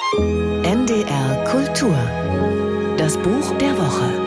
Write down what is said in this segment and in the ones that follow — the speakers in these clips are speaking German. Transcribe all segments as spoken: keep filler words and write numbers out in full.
N D R Kultur. Das Buch der Woche.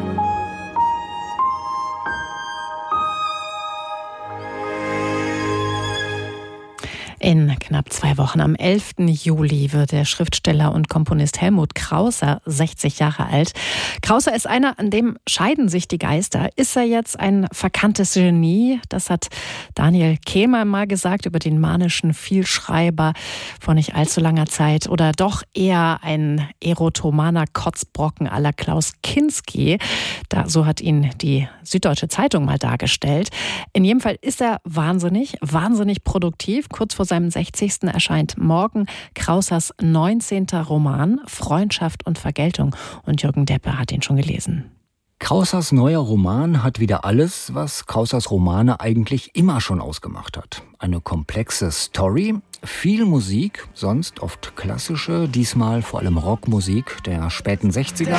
In knapp zwei Wochen, am elften Juli, wird der Schriftsteller und Komponist Helmut Krauser sechzig Jahre alt. Krauser ist einer, an dem scheiden sich die Geister. Ist er jetzt ein verkanntes Genie? Das hat Daniel Kehlmann mal gesagt über den manischen Vielschreiber vor nicht allzu langer Zeit. Oder doch eher ein erotomaner Kotzbrocken à la Klaus Kinski. Da, so hat ihn die Süddeutsche Zeitung mal dargestellt. In jedem Fall ist er wahnsinnig, wahnsinnig produktiv. Kurz vor seinem sechzigsten erscheint morgen Krausers neunzehnter Roman Freundschaft und Vergeltung. Und Jürgen Deppe hat ihn schon gelesen. Krausers neuer Roman hat wieder alles, was Krausers Romane eigentlich immer schon ausgemacht hat. Eine komplexe Story, viel Musik, sonst oft klassische, diesmal vor allem Rockmusik der späten sechziger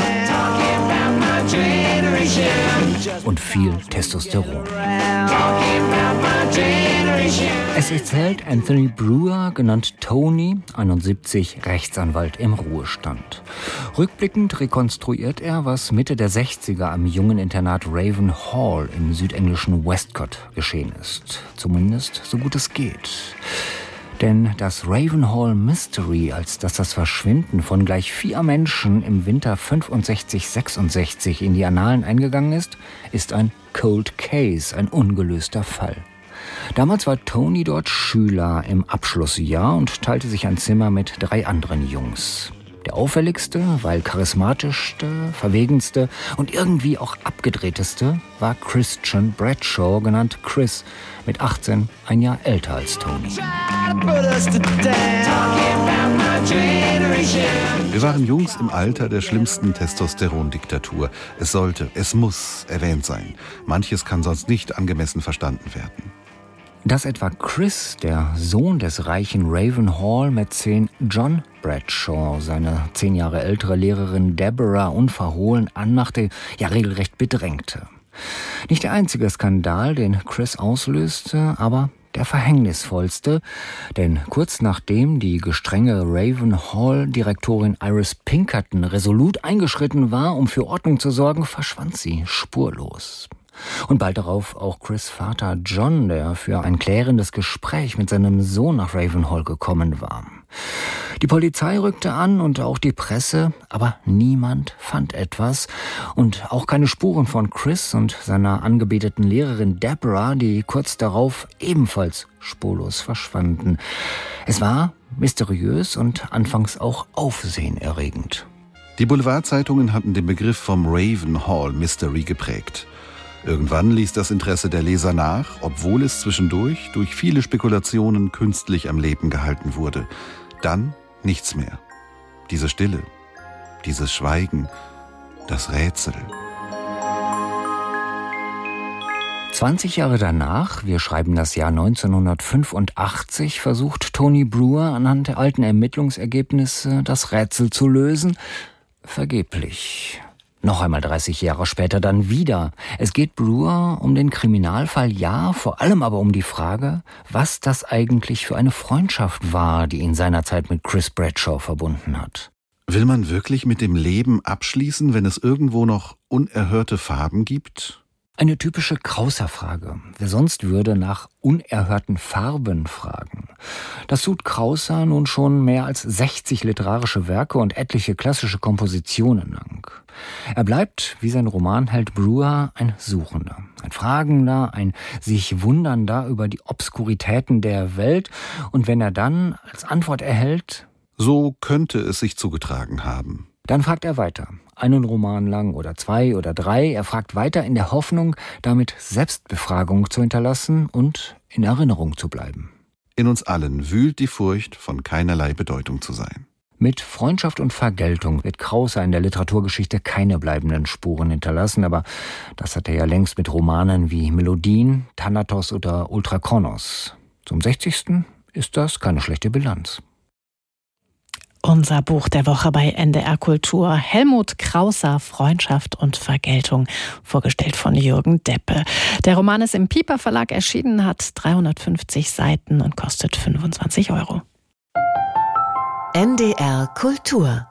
und viel Testosteron. Es erzählt Anthony Brewer, genannt Tony, einundsiebzig, Rechtsanwalt im Ruhestand. Rückblickend rekonstruiert er, was Mitte der sechziger am jungen Internat Raven Hall im südenglischen Westcott geschehen ist. Zumindest so gut es geht. Denn das Ravenhall Mystery, als dass das Verschwinden von gleich vier Menschen im Winter fünfundsechzig sechsundsechzig in die Annalen eingegangen ist, ist ein Cold Case, ein ungelöster Fall. Damals war Tony dort Schüler im Abschlussjahr und teilte sich ein Zimmer mit drei anderen Jungs. Der auffälligste, weil charismatischste, verwegenste und irgendwie auch abgedrehteste war Christian Bradshaw, genannt Chris, mit achtzehn, ein Jahr älter als Tony. Wir waren Jungs im Alter der schlimmsten Testosterondiktatur. Es sollte, es muss erwähnt sein. Manches kann sonst nicht angemessen verstanden werden. Dass etwa Chris, der Sohn des reichen Ravenhall-Mäzen John Bradshaw, seine zehn Jahre ältere Lehrerin Deborah unverhohlen anmachte, ja regelrecht bedrängte. Nicht der einzige Skandal, den Chris auslöste, aber der verhängnisvollste, denn kurz nachdem die gestrenge Ravenhall-Direktorin Iris Pinkerton resolut eingeschritten war, um für Ordnung zu sorgen, verschwand sie spurlos. Und bald darauf auch Chris' Vater John, der für ein klärendes Gespräch mit seinem Sohn nach Ravenhall gekommen war. Die Polizei rückte an und auch die Presse, aber niemand fand etwas und auch keine Spuren von Chris und seiner angebeteten Lehrerin Deborah, die kurz darauf ebenfalls spurlos verschwanden. Es war mysteriös und anfangs auch aufsehenerregend. Die Boulevardzeitungen hatten den Begriff vom Ravenhall Mystery geprägt. Irgendwann ließ das Interesse der Leser nach, obwohl es zwischendurch durch viele Spekulationen künstlich am Leben gehalten wurde. Dann nichts mehr. Diese Stille, dieses Schweigen, das Rätsel. zwanzig Jahre danach, wir schreiben das Jahr neunzehnhundertfünfundachtzig, versucht Tony Brewer anhand der alten Ermittlungsergebnisse das Rätsel zu lösen. Vergeblich. Noch einmal dreißig Jahre später dann wieder. Es geht Brewer um den Kriminalfall, ja, vor allem aber um die Frage, was das eigentlich für eine Freundschaft war, die ihn seinerzeit mit Chris Bradshaw verbunden hat. Will man wirklich mit dem Leben abschließen, wenn es irgendwo noch unerhörte Farben gibt? Eine typische Krauser-Frage. Wer sonst würde nach unerhörten Farben fragen? Das tut Krauser nun schon mehr als sechzig literarische Werke und etliche klassische Kompositionen lang. Er bleibt, wie sein Romanheld Brewer, ein Suchender, ein Fragender, ein sich Wundernder über die Obskuritäten der Welt. Und wenn er dann als Antwort erhält: So könnte es sich zugetragen haben. Dann fragt er weiter. Einen Roman lang oder zwei oder drei. Er fragt weiter in der Hoffnung, damit Selbstbefragung zu hinterlassen und in Erinnerung zu bleiben. In uns allen wühlt die Furcht, von keinerlei Bedeutung zu sein. Mit Freundschaft und Vergeltung wird Krauser in der Literaturgeschichte keine bleibenden Spuren hinterlassen, aber das hat er ja längst mit Romanen wie Melodien, Thanatos oder Ultrakonos. Zum sechzigsten ist das keine schlechte Bilanz. Unser Buch der Woche bei N D R Kultur. Helmut Krauser, Freundschaft und Vergeltung, vorgestellt von Jürgen Deppe. Der Roman ist im Piper Verlag erschienen, hat dreihundertfünfzig Seiten und kostet fünfundzwanzig Euro. N D R Kultur